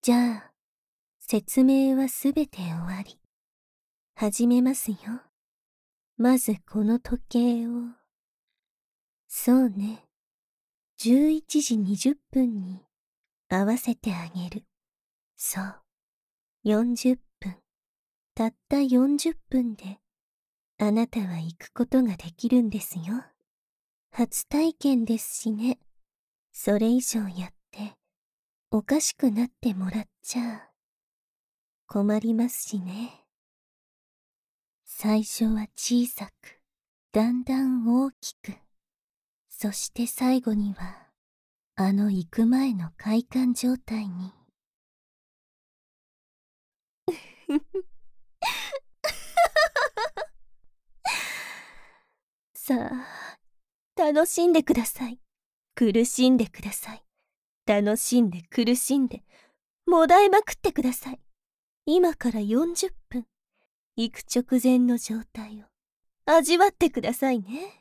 じゃあ、説明はすべて終わり。始めますよ。まずこの時計を。そうね。11時20分に合わせてあげる。そう。40分。たった40分で、あなたは行くことができるんですよ。初体験ですしね。それ以上やって、おかしくなってもらっちゃ困りますしね。最初は小さく、だんだん大きく、そして最後には、行く前の快感状態に。さあ、楽しんでください。苦しんでください。楽しんで苦しんで、もだえまくってください。今から40分、行く直前の状態を味わってくださいね。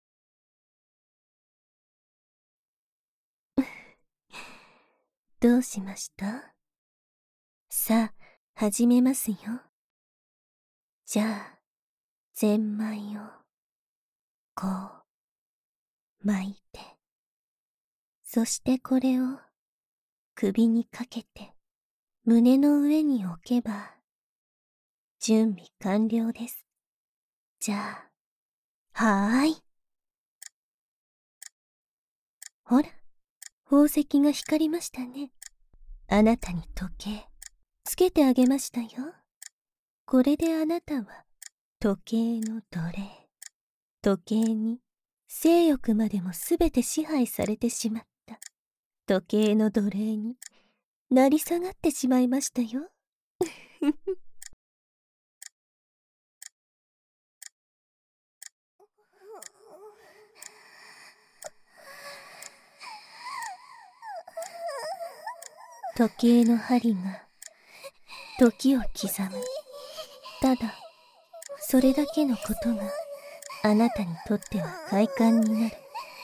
どうしました？さあ、始めますよ。じゃあ、ゼンマイを、こう、巻いて、そしてこれを、首にかけて、胸の上に置けば、準備完了です。じゃあ、はーい。ほら、宝石が光りましたね。あなたに時計、つけてあげましたよ。これであなたは、時計の奴隷。時計に、性欲までもすべて支配されてしまった。時計の奴隷に、なり下がってしまいましたよ。時計の針が、時を刻む。ただ、それだけのことが、あなたにとっては快感になる。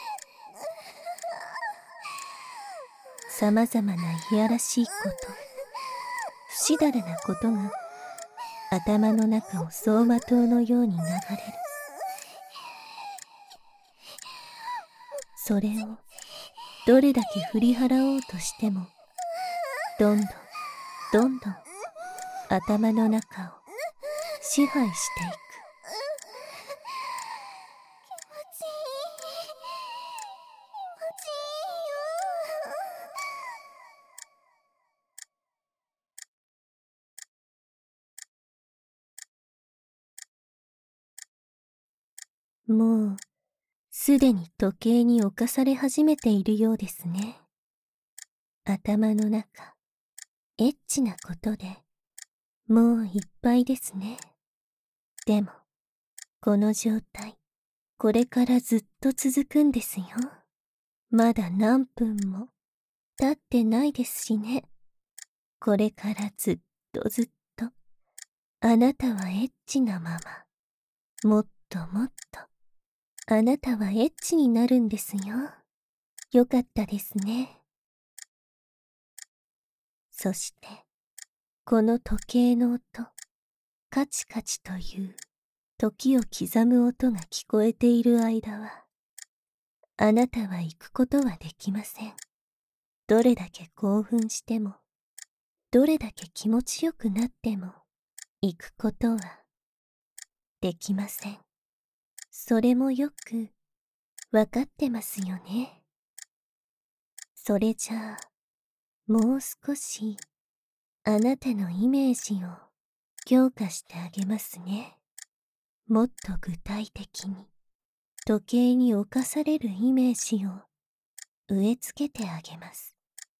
様々ないやらしいこと、不死だらなことが、頭の中を走馬灯のように流れる。それを、どれだけ振り払おうとしても、どんどん、どんどん、頭の中を支配していく。もう、すでに時計に侵され始めているようですね。頭の中、エッチなことで、もういっぱいですね。でも、この状態、これからずっと続くんですよ。まだ何分も経ってないですしね。これからずっとずっと、あなたはエッチなまま、もっともっと、あなたはエッチになるんですよ。よかったですね。そして、この時計の音、カチカチという時を刻む音が聞こえている間は、あなたは行くことはできません。どれだけ興奮しても、どれだけ気持ちよくなっても、行くことはできません。それもよくわかってますよね。それじゃあ、もう少しあなたのイメージを強化してあげますね。もっと具体的に時計に侵されるイメージを植え付けてあげます。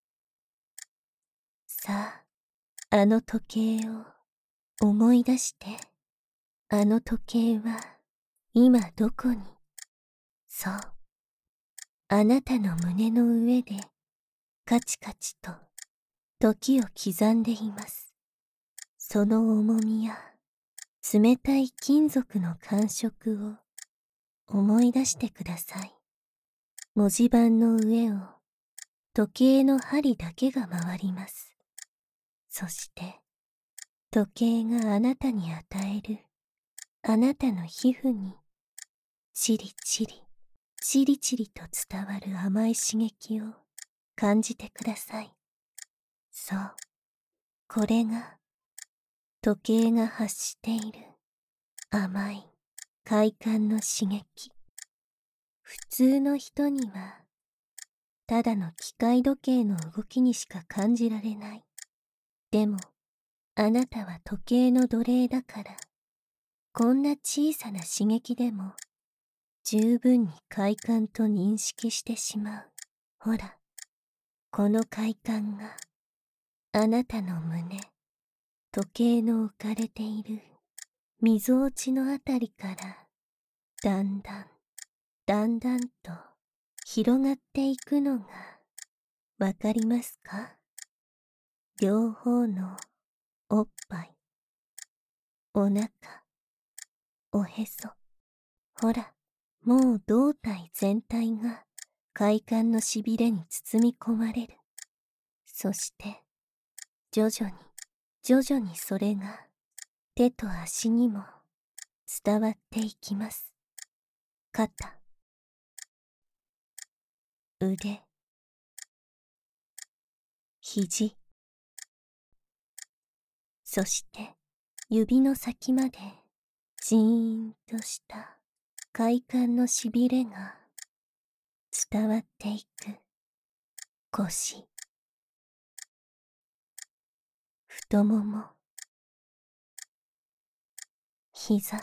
さあ、あの時計を思い出して。あの時計は今どこに？そう。あなたの胸の上でカチカチと時を刻んでいます。その重みや冷たい金属の感触を思い出してください。文字盤の上を時計の針だけが回ります。 そして、時計があなたに与える、あなたの皮膚に、チリチリ、チリチリと伝わる甘い刺激を感じてください。そう、これが、時計が発している甘い快感の刺激。普通の人には、ただの機械時計の動きにしか感じられない。でも、あなたは時計の奴隷だから、こんな小さな刺激でも、十分に快感と認識してしまう。ほら、この快感が、あなたの胸、時計の置かれている、みぞおちのあたりから、だんだん、だんだんと、広がっていくのが、わかりますか？両方の、おっぱい、お腹、おへそ。ほら、もう胴体全体が快感のしびれに包み込まれる。そして、徐々に、徐々にそれが手と足にも伝わっていきます。肩、腕、肘、そして指の先までじーんとした快感のしびれが伝わっていく。腰、太もも、膝、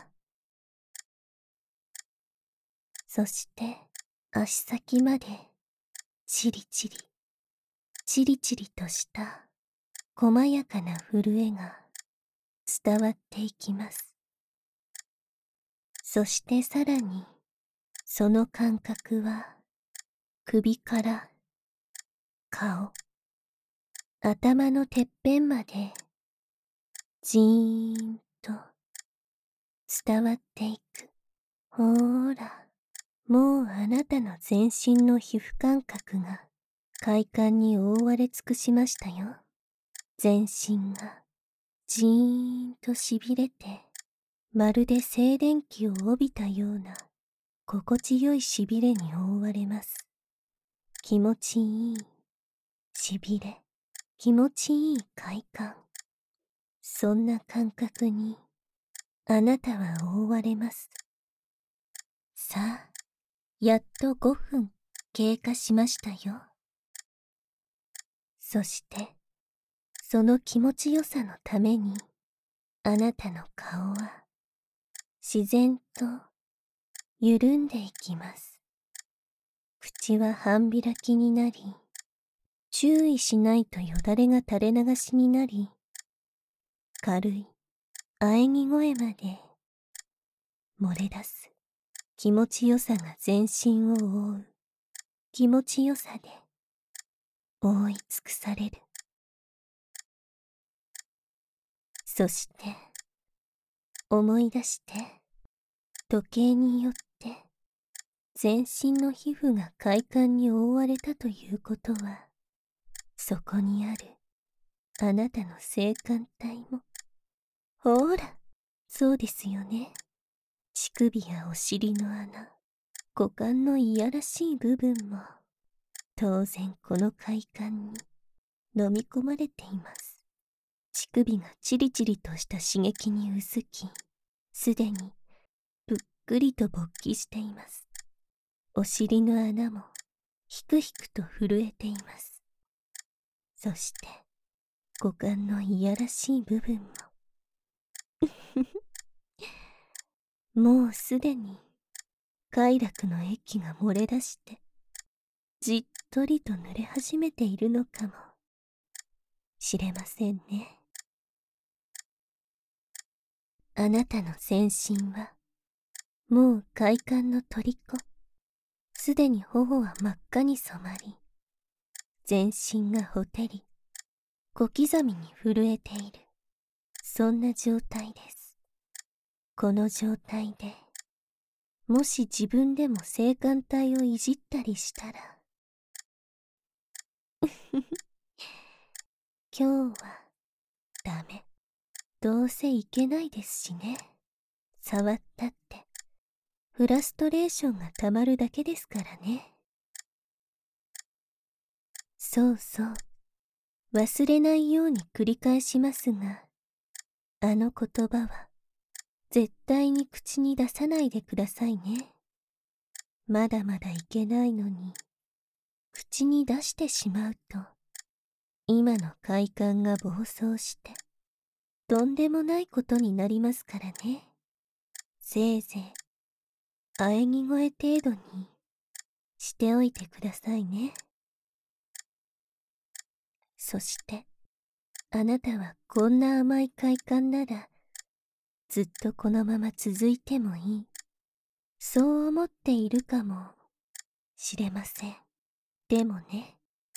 そして足先までチリチリ、チリチリとした細やかな震えが伝わっていきます。そしてさらにその感覚は首から顔、頭のてっぺんまでじーんと伝わっていく。ほーら、もうあなたの全身の皮膚感覚が快感に覆われ尽くしましたよ。全身がじーんとしびれて、まるで静電気を帯びたような心地よいしびれに覆われます。気持ちいいしびれ、気持ちいい快感。そんな感覚にあなたは覆われます。さあ、やっと5分経過しましたよ。そして、その気持ちよさのために、あなたの顔は自然と緩んでいきます。口は半開きになり、注意しないとよだれが垂れ流しになり、軽い喘ぎ声まで漏れ出す気持ちよさが全身を覆う。気持ちよさで覆い尽くされる。そして思い出して、時計によって全身の皮膚が快感に覆われたということは、そこにあるあなたの性感帯も、ほーら、そうですよね。乳首やお尻の穴、股間のいやらしい部分も、当然この快感に飲み込まれています。乳首がチリチリとした刺激にうずき、すでにぷっくりと勃起しています。お尻の穴もひくひくと震えています。そして股間のいやらしい部分ももうすでに快楽の液が漏れ出してじっとりと濡れ始めているのかもしれませんね。あなたの全身はもう快感の虜。すでに頬は真っ赤に染まり、全身がほてり、小刻みに震えている。そんな状態です。この状態で、もし自分でも性感帯をいじったりしたら、今日はダメ。どうせいけないですしね。触ったって、フラストレーションがたまるだけですからね。そうそう。忘れないように繰り返しますが、あの言葉は、絶対に口に出さないでくださいね。まだまだいけないのに、口に出してしまうと、今の快感が暴走して、とんでもないことになりますからね。せいぜい、喘ぎ声程度にしておいてくださいね。そして、あなたはこんな甘い快感なら、ずっとこのまま続いてもいい。そう思っているかもしれません。でもね。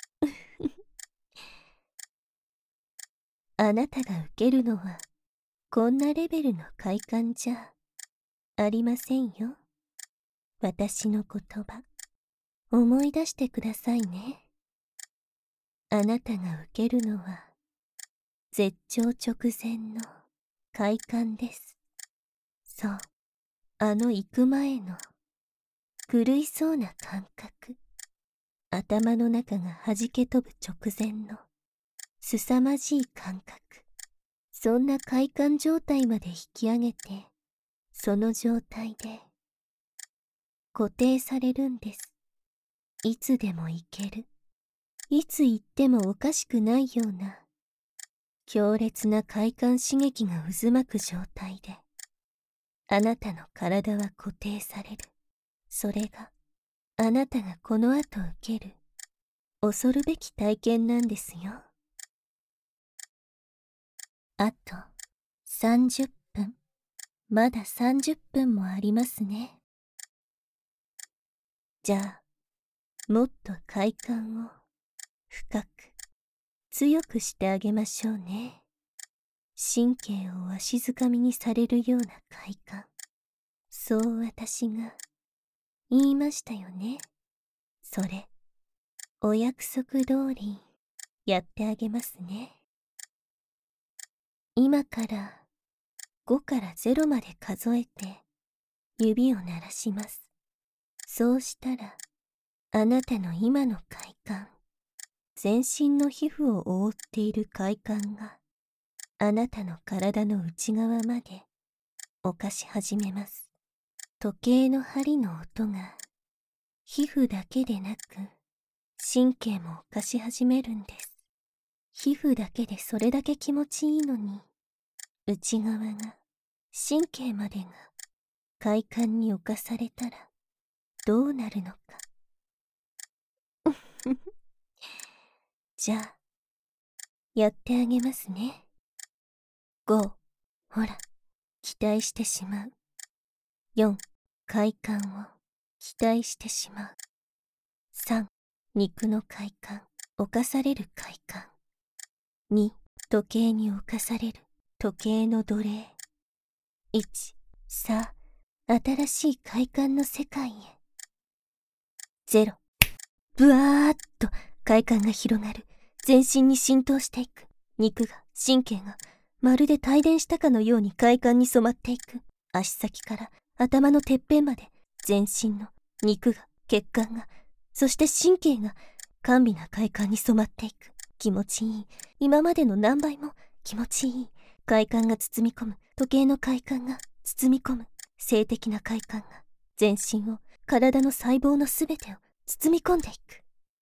あなたが受けるのは、こんなレベルの快感じゃありませんよ。私の言葉、思い出してくださいね。あなたが受けるのは、絶頂直前の快感です。そう、行く前の狂いそうな感覚。頭の中が弾け飛ぶ直前の凄まじい感覚。そんな快感状態まで引き上げて、その状態で固定されるんです。いつでも行ける。いつ行ってもおかしくないような強烈な快感刺激が渦巻く状態で、あなたの体は固定される。それがあなたがこの後受ける恐るべき体験なんですよ。あと30分。まだ30分もありますね。じゃあ、もっと快感を深く、強くしてあげましょうね。神経をわしづかみにされるような快感。そう私が言いましたよね。それ、お約束通りやってあげますね。今から5から0まで数えて指を鳴らします。そうしたら、あなたの今の快感、全身の皮膚を覆っている快感が、あなたの体の内側まで侵し始めます。時計の針の音が、皮膚だけでなく、神経も侵し始めるんです。皮膚だけでそれだけ気持ちいいのに、内側が、神経までが快感に侵されたら、どうなるのか。じゃあ、やってあげますね。5、ほら、期待してしまう。4、快感を期待してしまう。3、肉の快感、侵される快感。2、時計に侵される時計の奴隷。1、さあ、新しい快感の世界へ。0、ブワーッと快感が広がる。全身に浸透していく。肉が、神経が、まるで帯電したかのように快感に染まっていく。足先から頭のてっぺんまで、全身の肉が、血管が、そして神経が、甘美な快感に染まっていく。気持ちいい。今までの何倍も気持ちいい。快感が包み込む。時計の快感が包み込む。性的な快感が、全身を、体の細胞のすべてを包み込んでいく。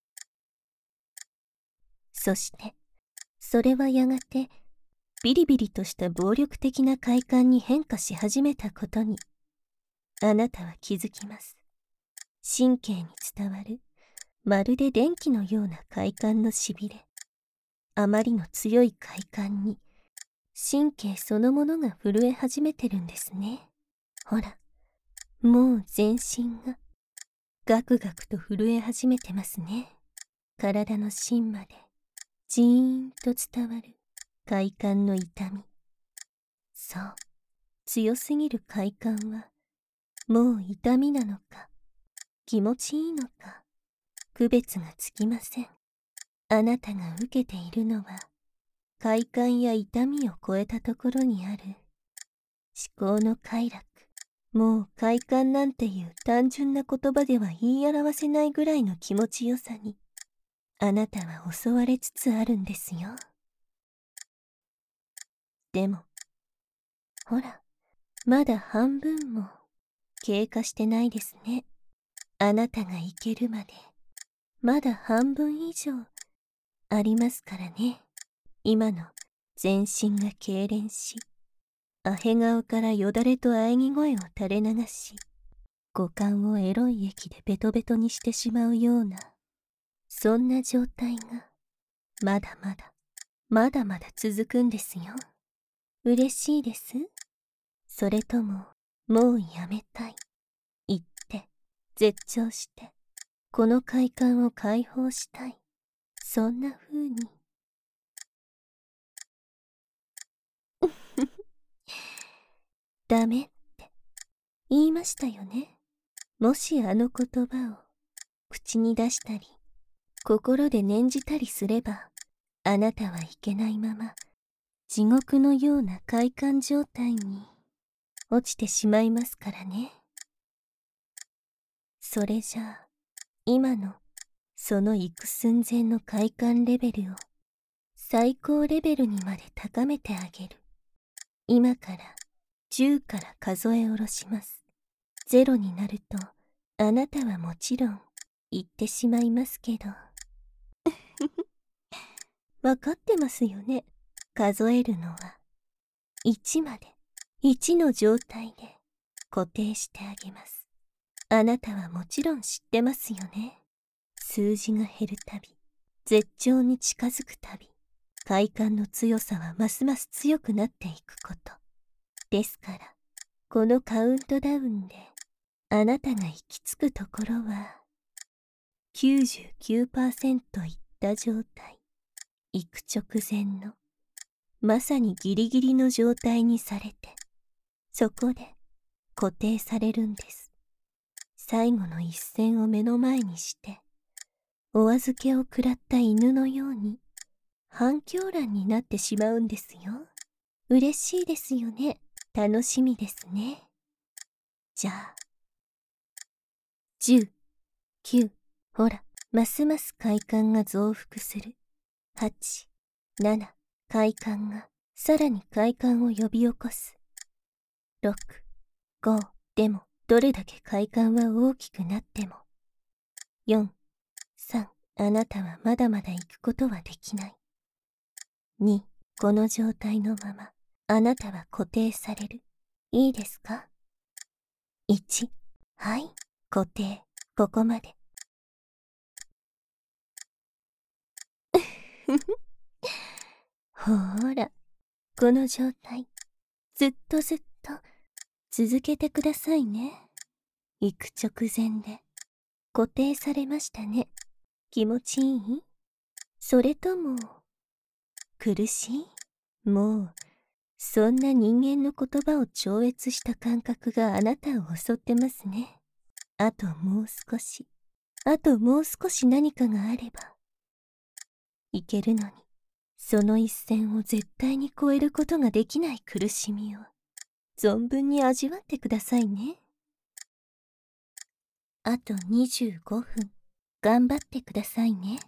そして、それはやがて、ビリビリとした暴力的な快感に変化し始めたことに、あなたは気づきます。神経に伝わる、まるで電気のような快感のしびれ。あまりの強い快感に、神経そのものが震え始めてるんですね。ほら、もう全身が、ガクガクと震え始めてますね。体の芯まで、ジーンと伝わる快感の痛み。そう、強すぎる快感は、もう痛みなのか、気持ちいいのか、区別がつきません。あなたが受けているのは、 快感や痛みを超えたところにある思考の快楽。もう快感なんていう単純な言葉では言い表せないぐらいの気持ちよさに、あなたは襲われつつあるんですよ。でも、ほら、まだ半分も経過してないですね。あなたが行けるまで、まだ半分以上ありますからね。今の全身が痙攣し、アヘ顔からよだれと喘ぎ声を垂れ流し、五感をエロい液でベトベトにしてしまうような、そんな状態が、まだまだ、まだまだ続くんですよ。嬉しいです？それとも、もうやめたい？言って、絶頂して、この快感を解放したい。そんな風に。ダメって言いましたよね。もしあの言葉を口に出したり、心で念じたりすれば、あなたはいけないまま、地獄のような快感状態に落ちてしまいますからね。それじゃあ、今のその行く寸前の快感レベルを最高レベルにまで高めてあげる。今から10から数え下ろします。0になると、あなたはもちろん言ってしまいますけど。わかってますよね。数えるのは1まで、1の状態で固定してあげます。あなたはもちろん知ってますよね。数字が減るたび、絶頂に近づくたび、快感の強さはますます強くなっていくこと。ですから、このカウントダウンで、あなたが行き着くところは、99% いった状態。行く直前の、まさにギリギリの状態にされて、そこで固定されるんです。最後の一戦を目の前にして、お預けを食らった犬のように、半狂乱になってしまうんですよ。嬉しいですよね。楽しみですね。じゃあ、10、9、ほら、ますます快感が増幅する。8、7、快感が、さらに快感を呼び起こす。6、5、でも、どれだけ快感は大きくなっても。4、3、あなたはまだまだ行くことはできない。2、この状態のまま、あなたは固定される。いいですか？ 1、はい、固定、ここまで。ほーら、この状態、ずっとずっと続けてくださいね。行く直前で固定されましたね。気持ちいい？それとも苦しい？もうそんな人間の言葉を超越した感覚があなたを襲ってますね。あともう少し、あともう少し何かがあればいけるのに、その一線を絶対に越えることができない苦しみを存分に味わってくださいね。あと25分頑張ってくださいね。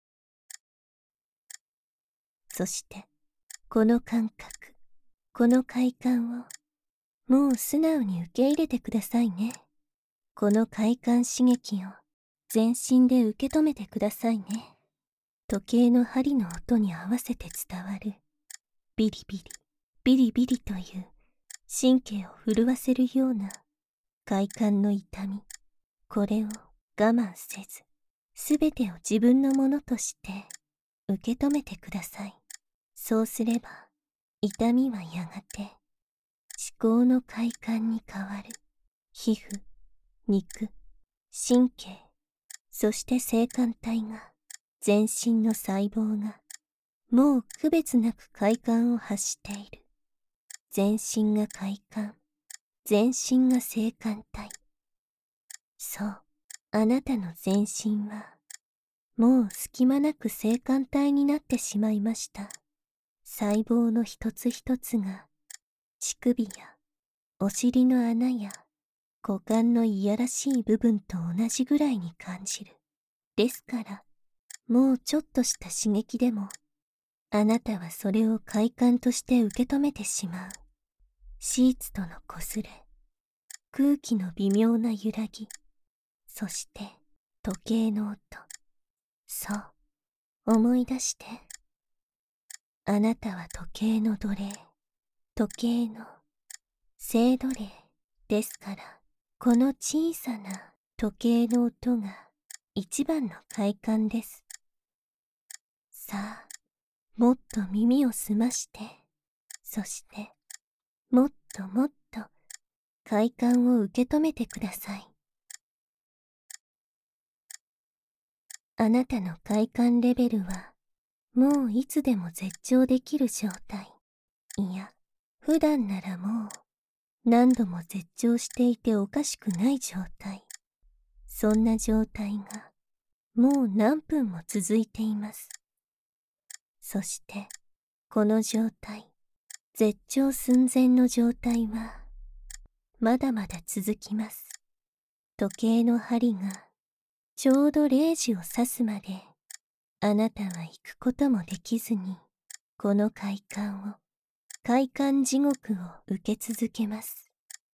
そしてこの感覚、この快感をもう素直に受け入れてくださいね。この快感刺激を全身で受け止めてくださいね。時計の針の音に合わせて伝わるビリビリ、ビリビリという神経を震わせるような快感の痛み。これを我慢せず、すべてを自分のものとして受け止めてください。そうすれば、痛みはやがて思考の快感に変わる。皮膚、肉、神経、そして性感帯が、全身の細胞が、もう区別なく快感を発している。全身が快感、全身が性感帯。そう、あなたの全身は、もう隙間なく性感帯になってしまいました。 細胞の一つ一つが乳首やお尻の穴や股間のいやらしい部分と同じぐらいに感じる。ですから、もうちょっとした刺激でも、あなたはそれを快感として受け止めてしまう。シーツとの擦れ、空気の微妙な揺らぎ、そして時計の音。そう、思い出して。あなたは時計の奴隷、時計の性奴隷ですから、この小さな時計の音が一番の快感です。さあ、もっと耳を澄まして、そして、もっともっと快感を受け止めてください。あなたの快感レベルは、もういつでも絶頂できる状態。いや、普段ならもう何度も絶頂していておかしくない状態。そんな状態がもう何分も続いています。そして、この状態、絶頂寸前の状態は、まだまだ続きます。時計の針が、ちょうど0時を指すまで、あなたは行くこともできずに、この快感地獄を受け続けます。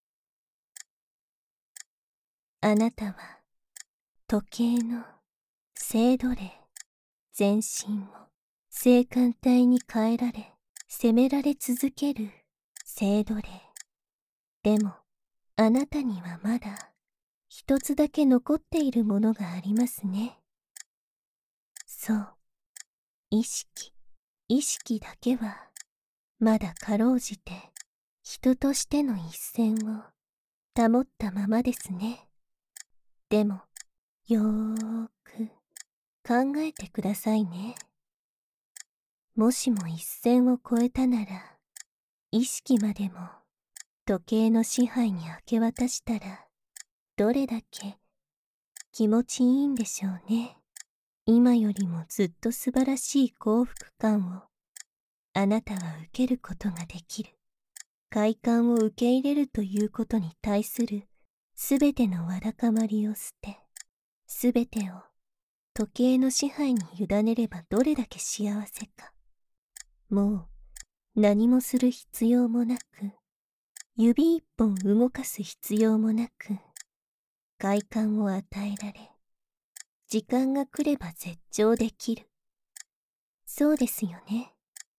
あなたは、時計の性奴隷、全身を性感帯に変えられ、責められ続ける性奴隷。でも、あなたにはまだ一つだけ残っているものがありますね。そう、意識。意識だけは、まだかろうじて人としての一線を保ったままですね。でも、よーく考えてくださいね。もしも一線を越えたなら、意識までも時計の支配に明け渡したら、どれだけ気持ちいいんでしょうね。今よりもずっと素晴らしい幸福感をあなたは受けることができる。快感を受け入れるということに対するすべてのわだかまりを捨て、すべてを時計の支配に委ねればどれだけ幸せか。もう何もする必要もなく、指一本動かす必要もなく、快感を与えられ、時間が来れば絶頂できる。そうですよね。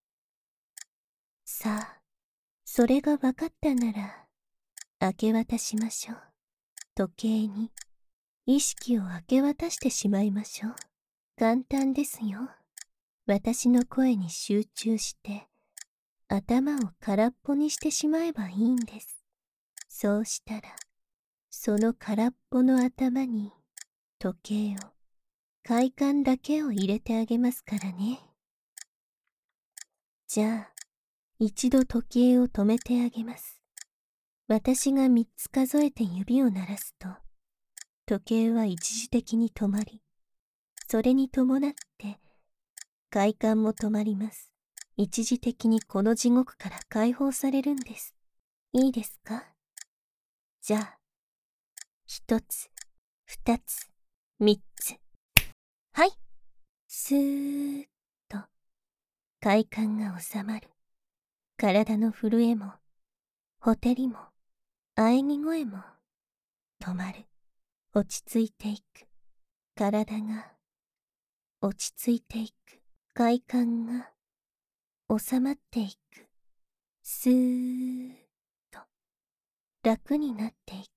さあ、それが分かったなら、明け渡しましょう。時計に意識を明け渡してしまいましょう。簡単ですよ。私の声に集中して、頭を空っぽにしてしまえばいいんです。そうしたら、その空っぽの頭に時計を、快感だけを入れてあげますからね。じゃあ、一度時計を止めてあげます。私が3つ数えて指を鳴らすと、時計は一時的に止まり、それに伴って、快感も止まります。一時的にこの地獄から解放されるんです。いいですか？じゃあ、1つ、2つ、3つ。はい。スーッと、快感が収まる。体の震えも、ほてりも、喘ぎ声も、止まる。落ち着いていく。体が、落ち着いていく。快感が、収まっていく。スーッと、楽になっていく。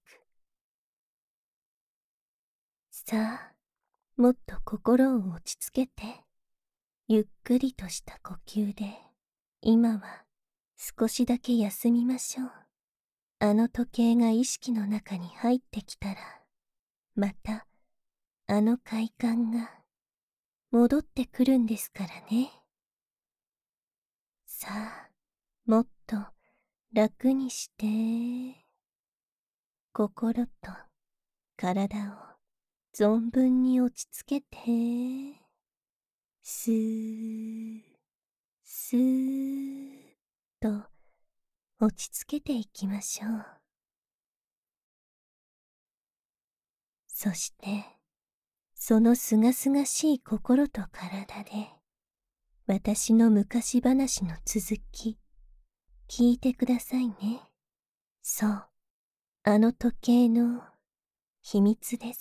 さあ、もっと心を落ち着けて、ゆっくりとした呼吸で、今は少しだけ休みましょう。あの時計が意識の中に入ってきたら、またあの快感が戻ってくるんですからね。さあ、もっと楽にして、心と体を存分に落ち着けて、スースーッと落ち着けていきましょう。そして、そのすがすがしい心と体で、私の昔話の続き、聞いてくださいね。そう、あの時計の秘密です。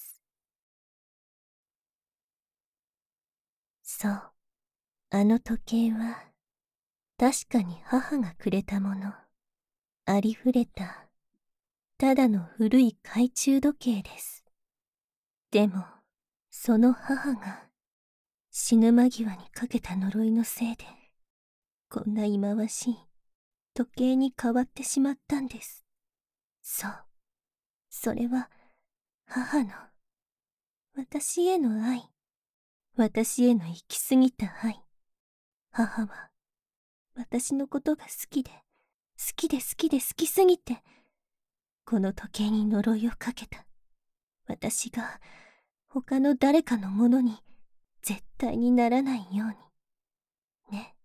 そう、あの時計は、確かに母がくれたもの。ありふれた、ただの古い懐中時計です。でも、その母が、死ぬ間際にかけた呪いのせいで、こんな忌まわしい時計に変わってしまったんです。そう。それは、母の、私への愛。私への行き過ぎた愛。母は、私のことが好きで、好きで好きで好きすぎて、この時計に呪いをかけた。私が、他の誰かのものに、絶対にならないように。ね。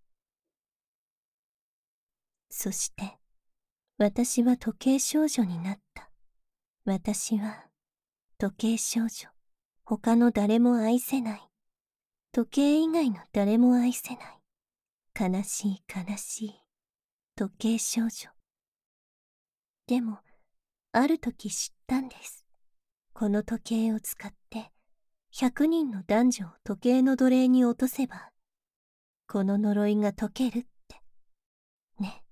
そして、私は時計少女になった。私は、時計少女。他の誰も愛せない。時計以外の誰も愛せない。悲しい悲しい。時計少女。でも、ある時知ったんです。この時計を使って、100人の男女を時計の奴隷に落とせば、この呪いが解けるって。ね。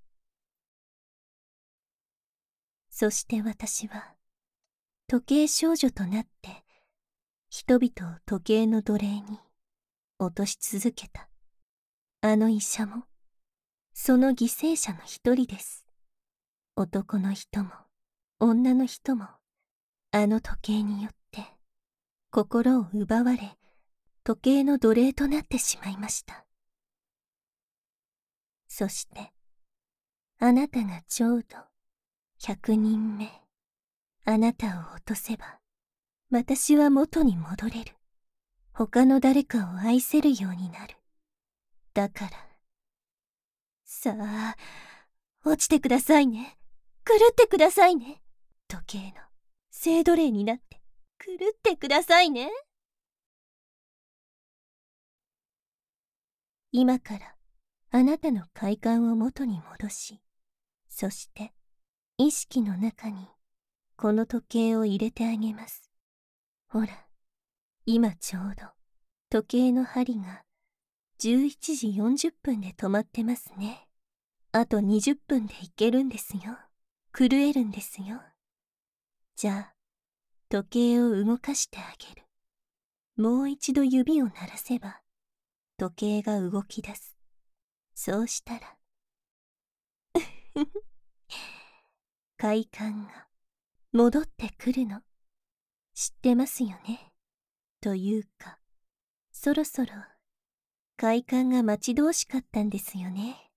そして私は、時計少女となって、人々を時計の奴隷に落とし続けた。あの医者も、その犠牲者の一人です。男の人も、女の人も、あの時計によって、心を奪われ、時計の奴隷となってしまいました。そして、あなたがちょうど、100人目、あなたを落とせば、私は元に戻れる。他の誰かを愛せるようになる。だから、さあ、落ちてくださいね。狂ってくださいね。時計の聖奴隷になって、狂ってくださいね。今から、あなたの快感を元に戻し、そして、意識の中に、この時計を入れてあげます。ほら、今ちょうど、時計の針が、11時40分で止まってますね。あと20分でいけるんですよ。狂えるんですよ。じゃあ、時計を動かしてあげる。もう一度指を鳴らせば、時計が動き出す。そうしたら、快感が戻ってくるの。知ってますよね。というか、そろそろ、快感が待ち遠しかったんですよね。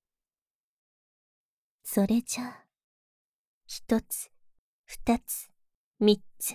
それじゃあ、一つ、二つ、三つ。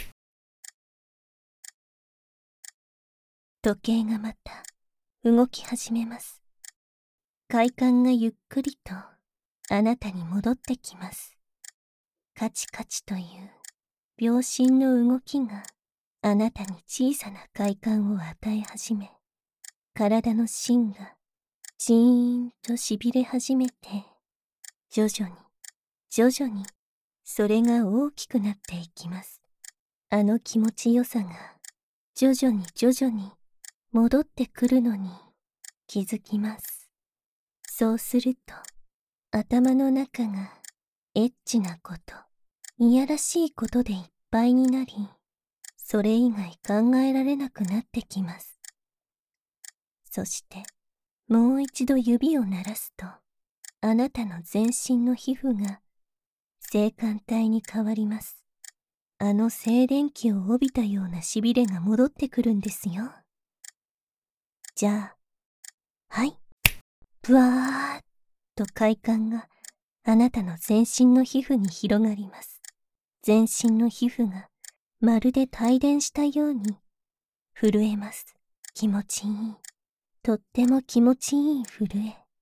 時計がまた動き始めます。快感がゆっくりとあなたに戻ってきます。カチカチという秒針の動きがあなたに小さな快感を与え始め、体の芯がジーンと痺れ始めて、徐々に、徐々にそれが大きくなっていきます。あの気持ちよさが徐々に徐々に戻ってくるのに気づきます。そうすると頭の中がエッチなこと、いやらしいことでいっぱいになり、それ以外考えられなくなってきます。そしてもう一度指を鳴らすと、あなたの全身の皮膚が性感帯に変わります。あの静電気を帯びたようなしびれが戻ってくるんですよ。じゃあ、はい。ブワーッと快感があなたの全身の皮膚に広がります。全身の皮膚がまるで帯電したように震えます。気持ちいい。とっても気持ちいい震え。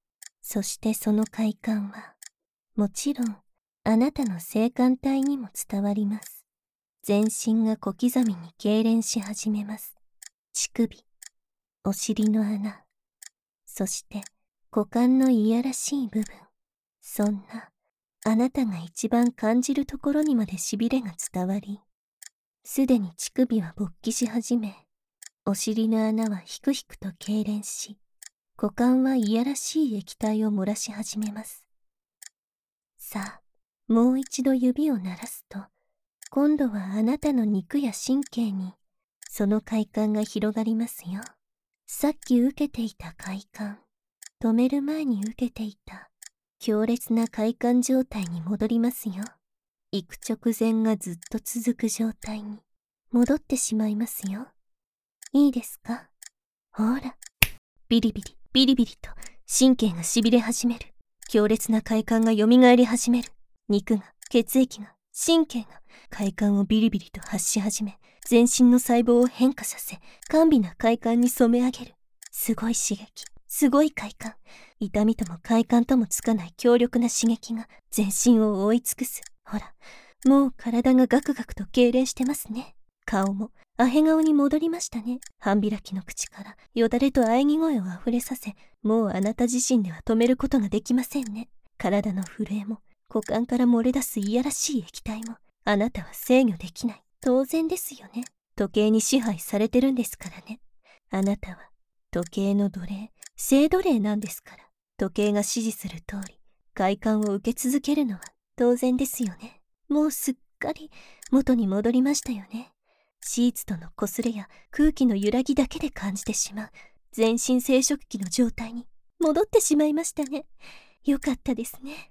そしてその快感は、もちろん、あなたの性感帯にも伝わります。全身が小刻みに痙攣し始めます。乳首、お尻の穴、そして股間のいやらしい部分。そんな、あなたが一番感じるところにまで痺れが伝わり、すでに乳首は勃起し始め、お尻の穴はひくひくと痙攣し、股間はいやらしい液体を漏らし始めます。さあ、もう一度指を鳴らすと、今度はあなたの肉や神経に、その快感が広がりますよ。さっき受けていた快感、止める前に受けていた、強烈な快感状態に戻りますよ。行く直前がずっと続く状態に、戻ってしまいますよ。いいですか？ほら、ビリビリ、ビリビリと神経が痺れ始める。強烈な快感が蘇り始める。肉が、血液が、神経が快感をビリビリと発し始め、全身の細胞を変化させ、甘美な快感に染め上げる。すごい刺激、すごい快感。痛みとも快感ともつかない強力な刺激が全身を覆い尽くす。ほら、もう体がガクガクと痙攣してますね。顔もアヘ顔に戻りましたね。半開きの口からよだれと喘ぎ声をあふれさせ、もうあなた自身では止めることができませんね。体の震えも股間から漏れ出すいやらしい液体もあなたは制御できない。当然ですよね。時計に支配されてるんですからね。あなたは時計の奴隷、性奴隷なんですから。時計が指示する通り快感を受け続けるのは当然ですよね。もうすっかり元に戻りましたよね。シーツとの擦れや空気の揺らぎだけで感じてしまう全身生殖器の状態に戻ってしまいましたね。よかったですね。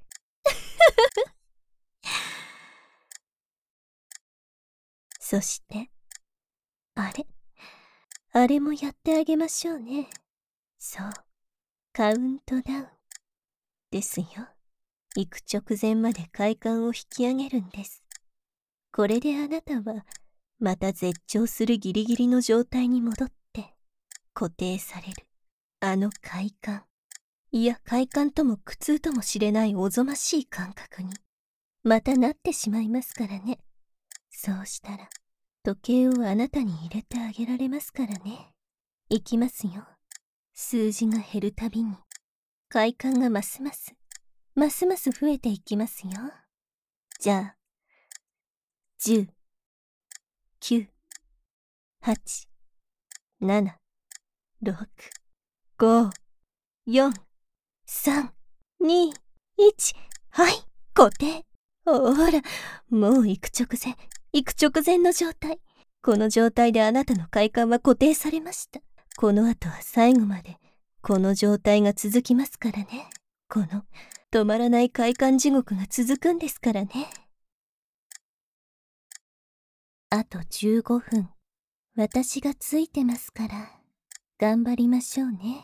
そして、あれもやってあげましょうね。そう、カウントダウンですよ。行く直前まで快感を引き上げるんです。これであなたはまた絶頂するギリギリの状態に戻って固定されるあの快感、いや快感とも苦痛とも知れないおぞましい感覚にまたなってしまいますからね。そうしたら時計をあなたに入れてあげられますからね。いきますよ。数字が減るたびに快感がますます増えていきますよ。じゃあ10、9、8、7、6、5、4、3、2、1。はい、固定。ほら、もう行く直前の状態。この状態であなたの快感は固定されました。この後は最後まで、この状態が続きますからね。この、止まらない快感地獄が続くんですからね。あと15分。私がついてますから、頑張りましょうね。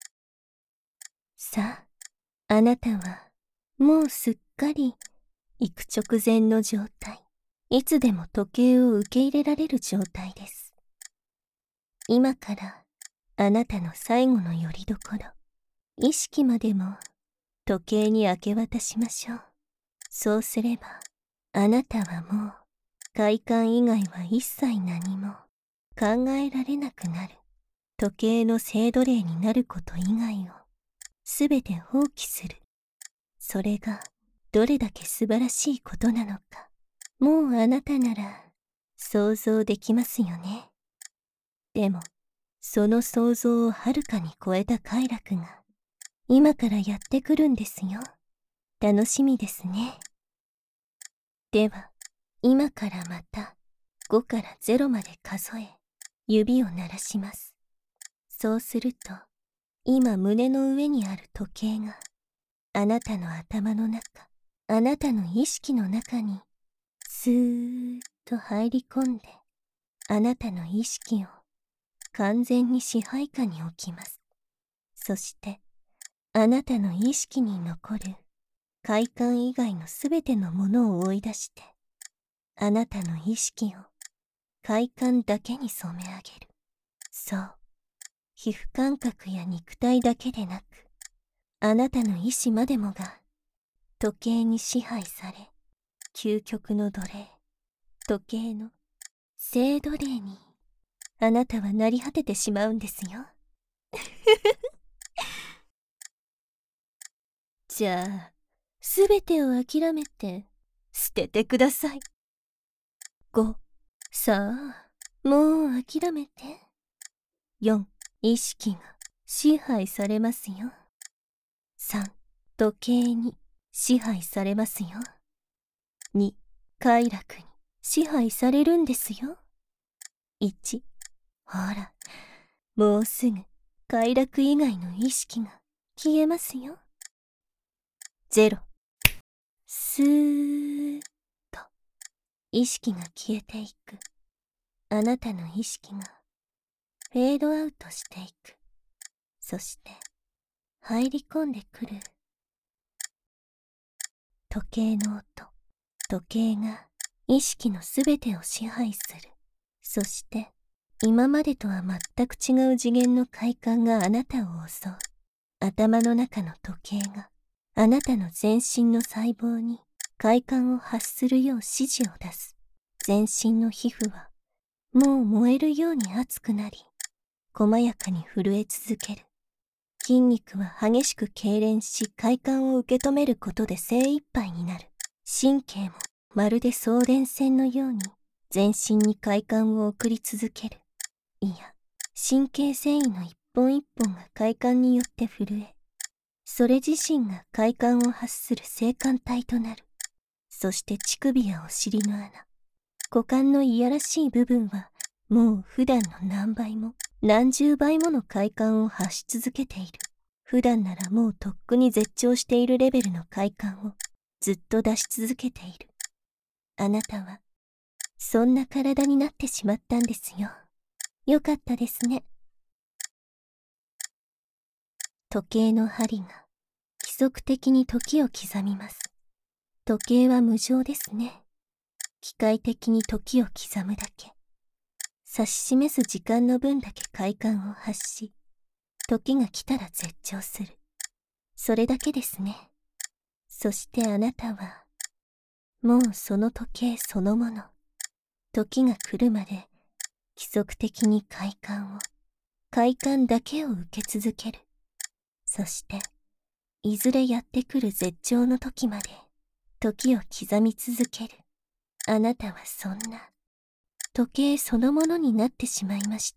さあ、あなたは、もうすっかり、行く直前の状態。いつでも時計を受け入れられる状態です。今から、あなたの最後の拠り所、意識までも、時計に明け渡しましょう。そうすれば、あなたはもう、快感以外は一切何も考えられなくなる。時計の性奴隷になること以外を、すべて放棄する。それが、どれだけ素晴らしいことなのか、もうあなたなら、想像できますよね。でも、その想像をはるかに超えた快楽が、今からやってくるんですよ。楽しみですね。では、今からまた、5から0まで数え、指を鳴らします。そうすると、今胸の上にある時計が、あなたの頭の中、あなたの意識の中に、スーッと入り込んで、あなたの意識を完全に支配下に置きます。そして、あなたの意識に残る快感以外のすべてのものを追い出して、あなたの意識を快感だけに染め上げる。そう、皮膚感覚や肉体だけでなく、 あなたの意志までもが時計に支配され、究極の奴隷、時計の性奴隷にあなたはなり果ててしまうんですよ。じゃあ、すべてを諦めて捨ててください。5、さあ、もう諦めて。4、意識が支配されますよ。3、時計に支配されますよ。2、快楽に支配されるんですよ。1、ほら、もうすぐ快楽以外の意識が消えますよ。0、スーッと意識が消えていく。あなたの意識がフェードアウトしていく。そして入り込んでくる時計の音。時計が意識のすべてを支配する。そして今までとは全く違う次元の快感があなたを襲う。頭の中の時計があなたの全身の細胞に快感を発するよう指示を出す。全身の皮膚はもう燃えるように熱くなり、細やかに震え続ける。筋肉は激しく痙攣し、快感を受け止めることで精一杯になる。神経もまるで送電線のように全身に快感を送り続ける。いや、神経繊維の一本一本が快感によって震え、それ自身が快感を発する性感帯となる。そして乳首やお尻の穴、股間のいやらしい部分はもう普段の何倍も何十倍もの快感を発し続けている。普段ならもうとっくに絶頂しているレベルの快感をずっと出し続けている。あなたはそんな体になってしまったんですよ。よかったですね。時計の針が規則的に時を刻みます。時計は無常ですね。機械的に時を刻むだけ。指し示す時間の分だけ快感を発し、時が来たら絶頂する。それだけですね。そしてあなたは、もうその時計そのもの。時が来るまで、規則的に快感だけを受け続ける。そして、いずれやってくる絶頂の時まで、時を刻み続ける。あなたはそんな、時計そのものになってしまいました。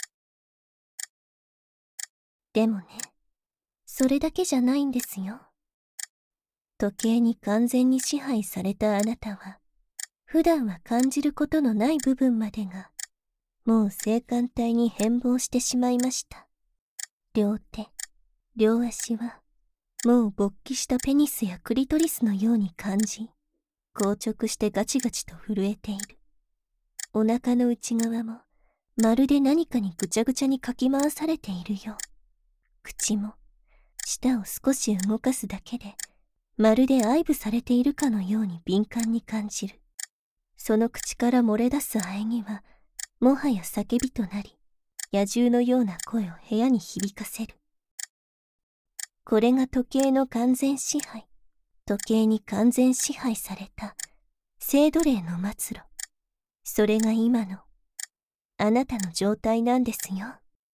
でもね、それだけじゃないんですよ。時計に完全に支配されたあなたは、普段は感じることのない部分までが、もう性感帯に変貌してしまいました。両手、両足は、もう勃起したペニスやクリトリスのように感じ、硬直してガチガチと震えている。お腹の内側も、まるで何かにぐちゃぐちゃにかき回されているよう。口も、舌を少し動かすだけで、まるで愛撫されているかのように敏感に感じる。その口から漏れ出す喘ぎは、もはや叫びとなり、野獣のような声を部屋に響かせる。これが時計の完全支配。時計に完全支配された、性奴隷の末路。それが今の、あなたの状態なんですよ。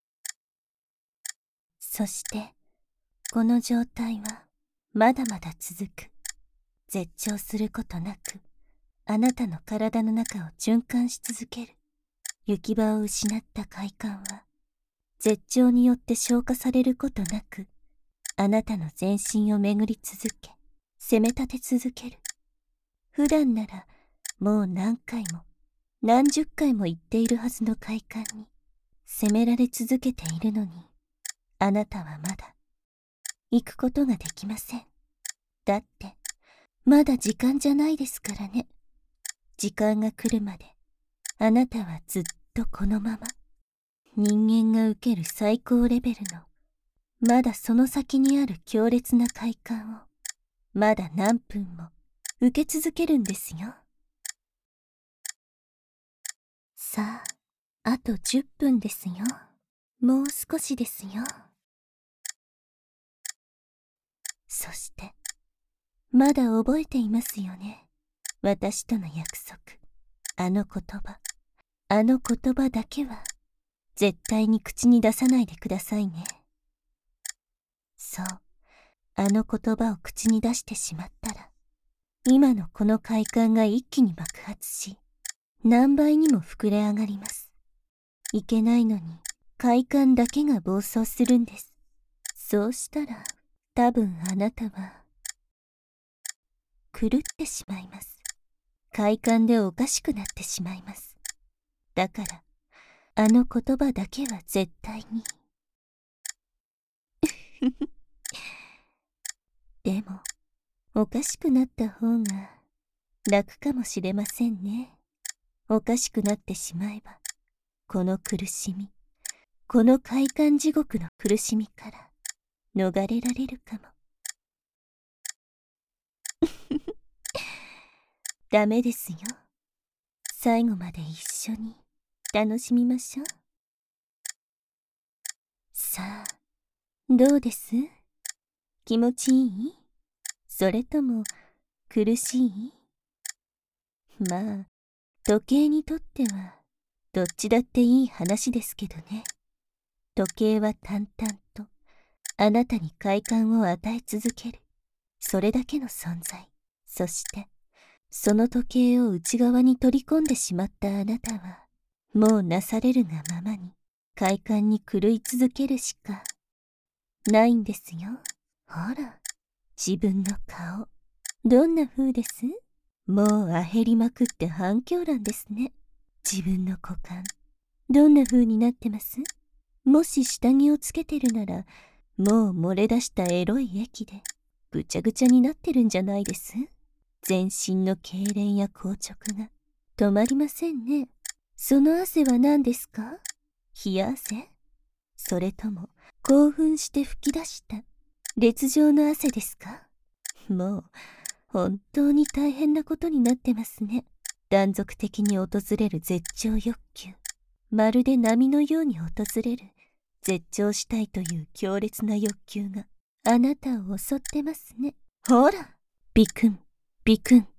そして、この状態は、まだまだ続く。絶頂することなく、あなたの体の中を循環し続ける。行き場を失った快感は、絶頂によって消化されることなく、あなたの全身を巡り続け、攻め立て続ける。普段なら、もう何回も、何十回も言っているはずの快感に、責められ続けているのに、あなたはまだ、行くことができません。だって、まだ時間じゃないですからね。時間が来るまで、あなたはずっとこのまま。人間が受ける最高レベルの、まだその先にある強烈な快感を、まだ何分も受け続けるんですよ。さあ、あと10分ですよ。もう少しですよ。 そして、まだ覚えていますよね。私との約束。あの言葉だけは、絶対に口に出さないでくださいね。そう、あの言葉を口に出してしまったら、今のこの快感が一気に爆発し、何倍にも膨れ上がります。いけないのに、快感だけが暴走するんです。そうしたら、多分あなたは、狂ってしまいます。快感でおかしくなってしまいます。だから、あの言葉だけは絶対に。でも、おかしくなった方が楽かもしれませんね。おかしくなってしまえば、この苦しみ、この快感地獄の苦しみから逃れられるかも。ダメですよ。最後まで一緒に楽しみましょう。さあ、どうです？気持ちいい？それとも苦しい？まあ、時計にとってはどっちだっていい話ですけどね。時計は淡々とあなたに快感を与え続ける。それだけの存在。そして、その時計を内側に取り込んでしまったあなたは、もうなされるがままに快感に狂い続けるしかないんですよ。ほら、自分の顔。どんな風です？もうあへりまくって反響欄ですね。自分の股間。どんな風になってます？もし下着をつけてるなら、もう漏れ出したエロい液でぐちゃぐちゃになってるんじゃないです？全身の痙攣や硬直が止まりませんね。その汗は何ですか？冷や汗？それとも興奮して吹き出した烈状の汗ですか？もう本当に大変なことになってますね。断続的に訪れる絶頂欲求。まるで波のように訪れる絶頂したいという強烈な欲求があなたを襲ってますね。ほら、ビクン、ビクン。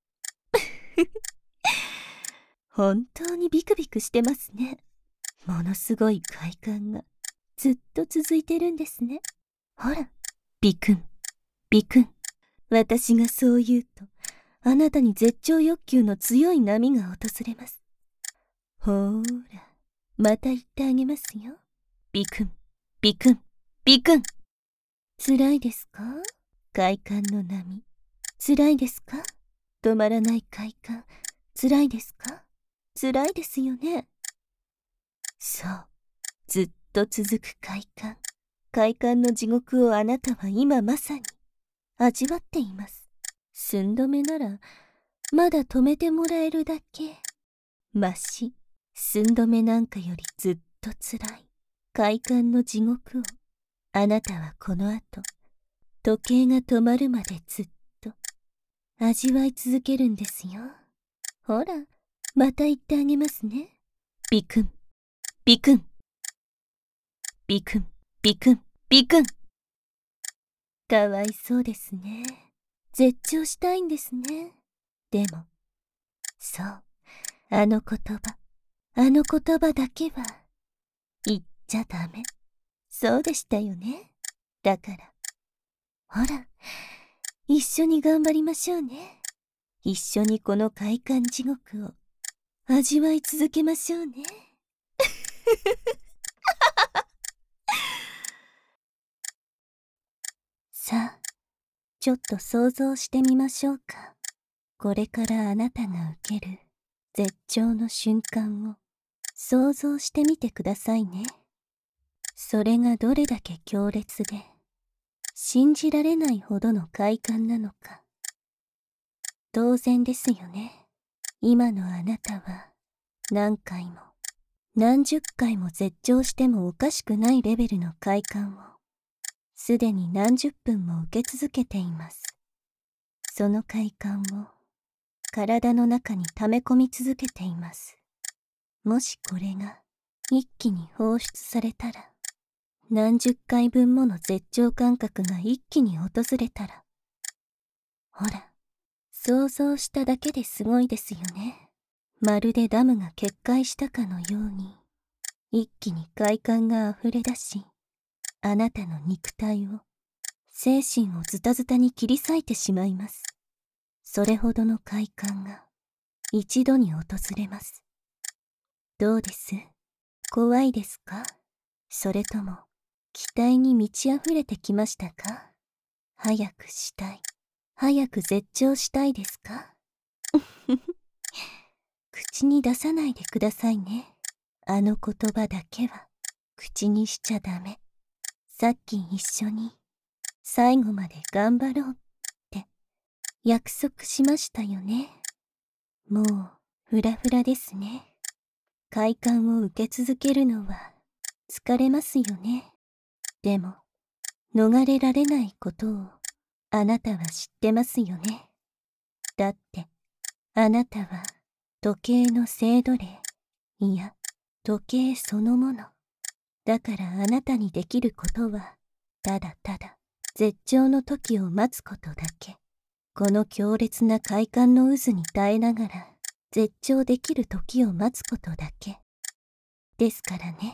本当にビクビクしてますね。ものすごい快感がずっと続いてるんですね。ほら、ビクン、ビクン。私がそう言うと、あなたに絶頂欲求の強い波が訪れます。ほーら、また言ってあげますよ。ビクン、ビクン、ビクン。辛いですか？快感の波。辛いですか？止まらない快感。辛いですか？辛いですよね。そう。ずっと続く快感。快感の地獄をあなたは今まさに味わっています。寸止めなら、まだ止めてもらえるだけ。まし、寸止めなんかよりずっと辛い快感の地獄を、あなたはこの後、時計が止まるまでずっと味わい続けるんですよ。ほら、また言ってあげますね。ビクン、ビクン、ビクン、ビクン、ビクン。かわいそうですね。絶頂したいんですね。でも、そう、あの言葉だけは言っちゃダメ。そうでしたよね。だから、ほら、一緒に頑張りましょうね。一緒にこの快感地獄を味わい続けましょうね。さあ、ちょっと想像してみましょうか。これからあなたが受ける絶頂の瞬間を想像してみてくださいね。それがどれだけ強烈で信じられないほどの快感なのか。当然ですよね。今のあなたは何回も何十回も絶頂してもおかしくないレベルの快感をすでに何十分も受け続けています。その快感を体の中に溜め込み続けています。もしこれが一気に放出されたら何十回分もの絶頂感覚が一気に訪れたら、ほら、想像しただけですごいですよね。まるでダムが決壊したかのように、一気に快感が溢れ出し、あなたの肉体を、精神をズタズタに切り裂いてしまいます。それほどの快感が、一度に訪れます。どうです？怖いですか？それとも、期待に満ち溢れてきましたか？早くしたい。早く絶頂したいですか？口に出さないでくださいね。あの言葉だけは、口にしちゃダメ。さっき一緒に、最後まで頑張ろうって、約束しましたよね。もう、フラフラですね。快感を受け続けるのは、疲れますよね。でも、逃れられないことを、あなたは知ってますよね。だって、あなたは、時計の精度霊、いや、時計そのもの。だからあなたにできることは、ただただ、絶頂の時を待つことだけ。この強烈な快感の渦に耐えながら、絶頂できる時を待つことだけ。ですからね。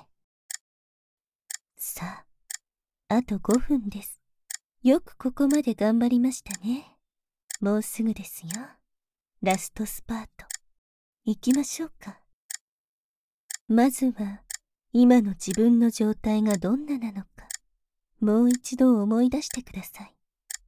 さあ、あと5分です。よくここまで頑張りましたね。もうすぐですよ。ラストスパート。行きましょうか。まずは、今の自分の状態がどんななのか、もう一度思い出してください。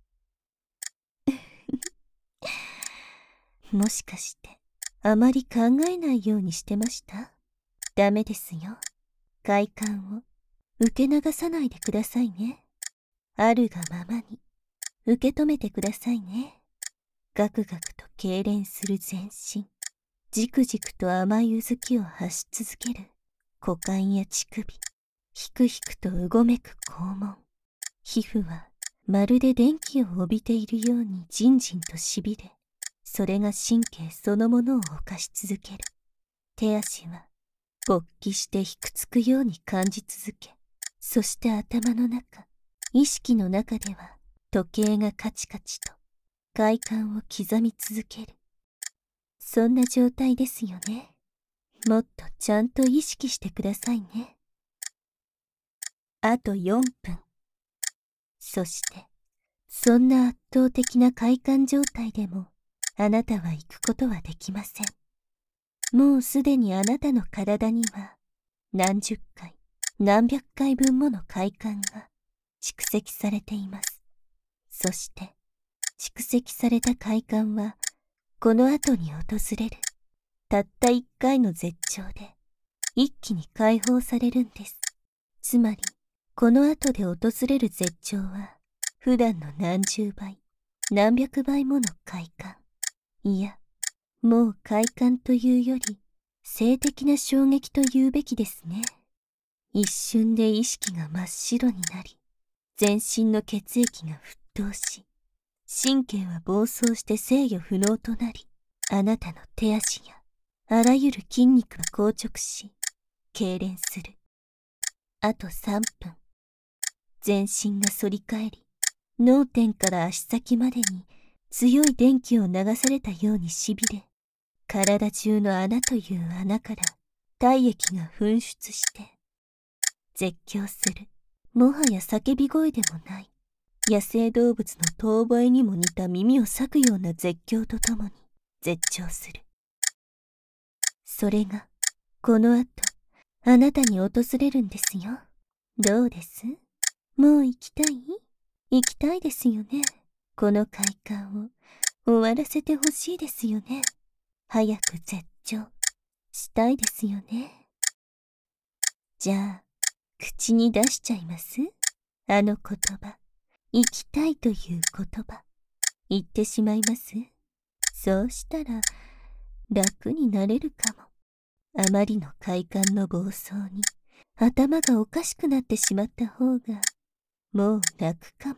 もしかして、あまり考えないようにしてました？ダメですよ。快感を受け流さないでくださいね。あるがままに受け止めてくださいね。ガクガクと痙攣する全身、じくじくと甘いうずきを発し続ける股間や乳首、ひくひくとうごめく肛門。皮膚はまるで電気を帯びているようにじんじんとしびれ、それが神経そのものを侵し続ける。手足は勃起してひくつくように感じ続け、そして頭の中、意識の中では時計がカチカチと快感を刻み続ける。そんな状態ですよね。もっとちゃんと意識してくださいね。あと4分。そして、そんな圧倒的な快感状態でも、あなたは行くことはできません。もうすでにあなたの体には、何十回、何百回分もの快感が蓄積されています。そして、蓄積された快感は、この後に訪れる、たった一回の絶頂で、一気に解放されるんです。つまり、この後で訪れる絶頂は、普段の何十倍、何百倍もの快感。いや、もう快感というより、性的な衝撃と言うべきですね。一瞬で意識が真っ白になり、全身の血液が沸騰し、神経は暴走して制御不能となり、あなたの手足や、あらゆる筋肉は硬直し、痙攣する。あと3分。全身が反り返り、脳天から足先までに強い電気を流されたようにしびれ、体中の穴という穴から体液が噴出して、絶叫する。もはや叫び声でもない。野生動物の遠吠えにも似た耳を裂くような絶叫とともに絶頂する。それが、この後、あなたに訪れるんですよ。どうです？もう行きたい？行きたいですよね。この快感を終わらせてほしいですよね。早く絶頂したいですよね。じゃあ、口に出しちゃいます？あの言葉。行きたいという言葉。言ってしまいます？そうしたら、楽になれるかも。あまりの快感の暴走に、頭がおかしくなってしまった方が、もう楽かも。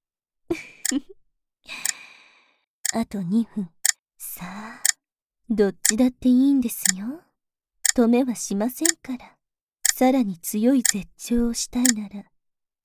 あと2分。さあ、どっちだっていいんですよ。止めはしませんから。さらに強い絶頂をしたいなら、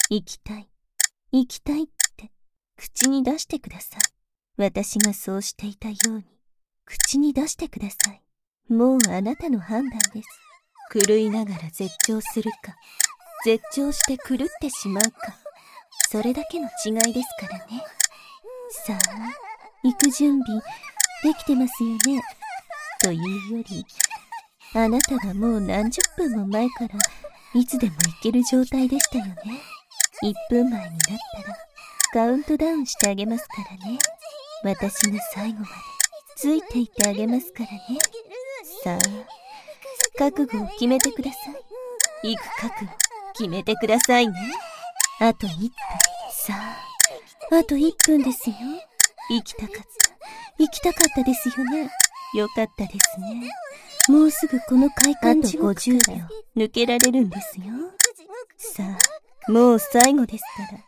行きたい、行きたいって口に出してください。私がそうしていたように口に出してください。もうあなたの判断です。狂いながら絶頂するか、絶頂して狂ってしまうか、それだけの違いですからね。さあ、行く準備できてますよね。というより、あなたはもう何十分も前からいつでも行ける状態でしたよね。1分前になったらカウントダウンしてあげますからね。私が最後までついていってあげますからね。さあ、覚悟を決めてください。行く覚悟決めてくださいね。あと1分。さあ、あと1分ですよ。行きたかった。行きたかったですよね。よかったですね。もうすぐこの快感地獄から抜けられるんですよ。さあ、もう最後ですから、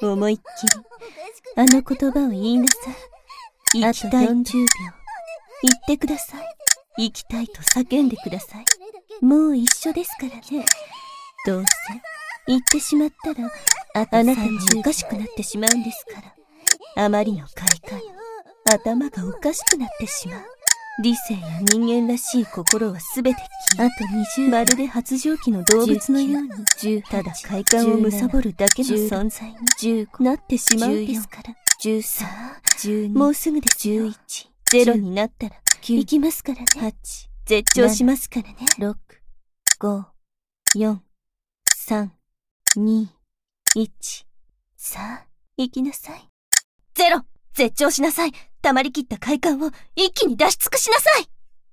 思いっきりあの言葉を言いなさい。行きたい。あと40秒。言ってください。行きたいと叫んでください。もう一緒ですからね。どうせ言ってしまったらあなたがおかしくなってしまうんですから。あまりの快感に頭がおかしくなってしまう。理性や人間らしい心はすべて消え、あと20、まるで発情期の動物のようにただ快感を貪るだけの存在になってしまうんですから。さあ、もうすぐですよ。11、0になったら行きますからね。8、絶頂しますからね。6、5、4、3、2、1。さあ、行きなさい。0、絶頂しなさい。溜まりきった快感を一気に出し尽くしなさい。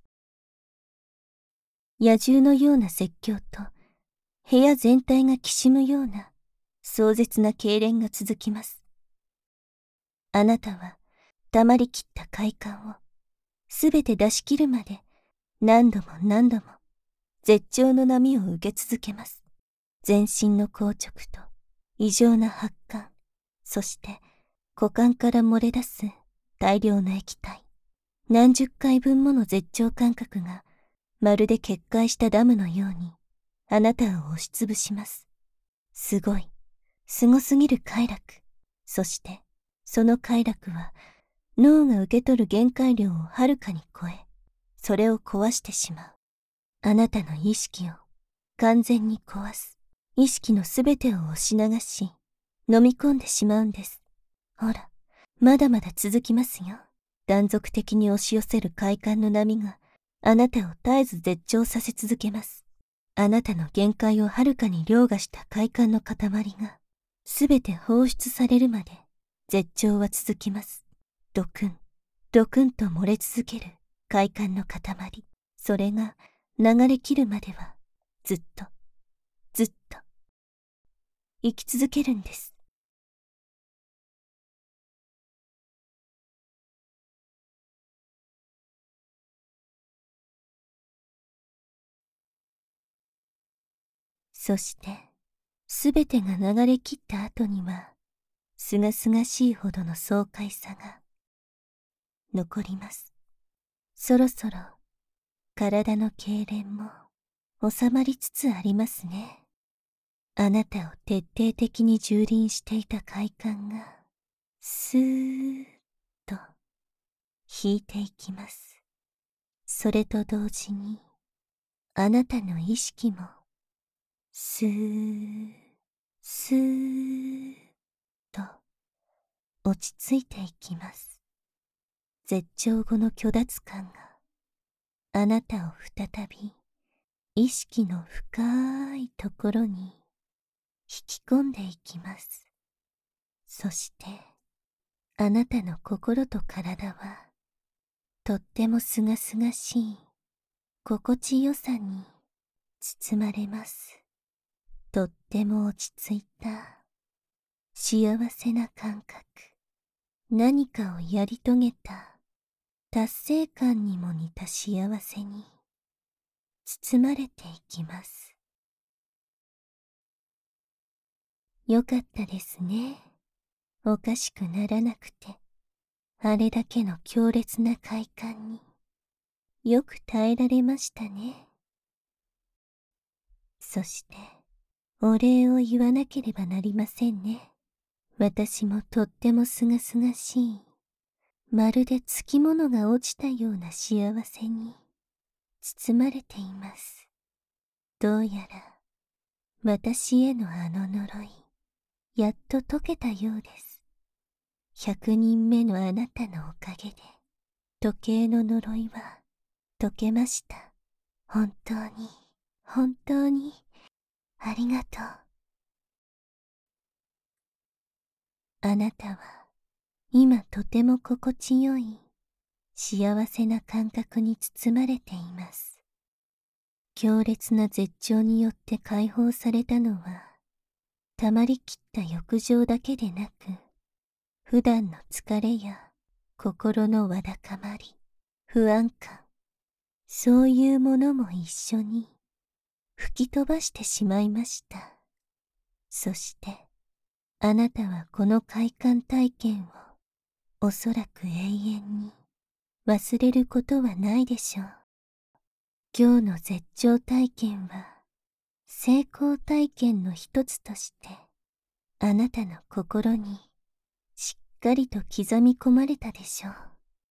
野獣のような説教と、部屋全体がきしむような壮絶な痙攣が続きます。あなたは溜まりきった快感をすべて出し切るまで何度も何度も絶頂の波を受け続けます。全身の硬直と異常な発汗、そして股間から漏れ出す大量の液体。何十回分もの絶頂感覚がまるで決壊したダムのようにあなたを押しつぶします。すごい、すごすぎる快楽。そしてその快楽は脳が受け取る限界量をはるかに超え、それを壊してしまう。あなたの意識を完全に壊す。意識のすべてを押し流し、飲み込んでしまうんです。ほら、まだまだ続きますよ。断続的に押し寄せる快感の波があなたを絶えず絶頂させ続けます。あなたの限界をはるかに凌駕した快感の塊がすべて放出されるまで絶頂は続きます。ドクン、ドクンと漏れ続ける快感の塊。それが流れ切るまではずっと、ずっと生き続けるんです。そして、すべてが流れ切った後には、すがすがしいほどの爽快さが残ります。そろそろ、体の痙攣も収まりつつありますね。あなたを徹底的に蹂躙していた快感が、スーッと引いていきます。それと同時に、あなたの意識も、スー、スーッと落ち着いていきます。絶頂後の虚脱感があなたを再び意識の深いところに引き込んでいきます。そしてあなたの心と体はとってもすがすがしい心地よさに包まれます。とっても落ち着いた幸せな感覚、何かをやり遂げた達成感にも似た幸せに包まれていきます。よかったですね。おかしくならなくて、あれだけの強烈な快感によく耐えられましたね。そしてお礼を言わなければなりませんね。私もとってもすがすがしい、まるでつきものが落ちたような幸せに包まれています。どうやら私へのあの呪い、やっと解けたようです。100人目のあなたのおかげで時計の呪いは解けました。本当に本当にありがとう。あなたは今とても心地よい幸せな感覚に包まれています。強烈な絶頂によって解放されたのは、溜まりきった欲情だけでなく、普段の疲れや心のわだかまり、不安感、そういうものも一緒に吹き飛ばしてしまいました。そして、あなたはこの快感体験をおそらく永遠に忘れることはないでしょう。今日の絶頂体験は成功体験の一つとしてあなたの心にしっかりと刻み込まれたでしょう。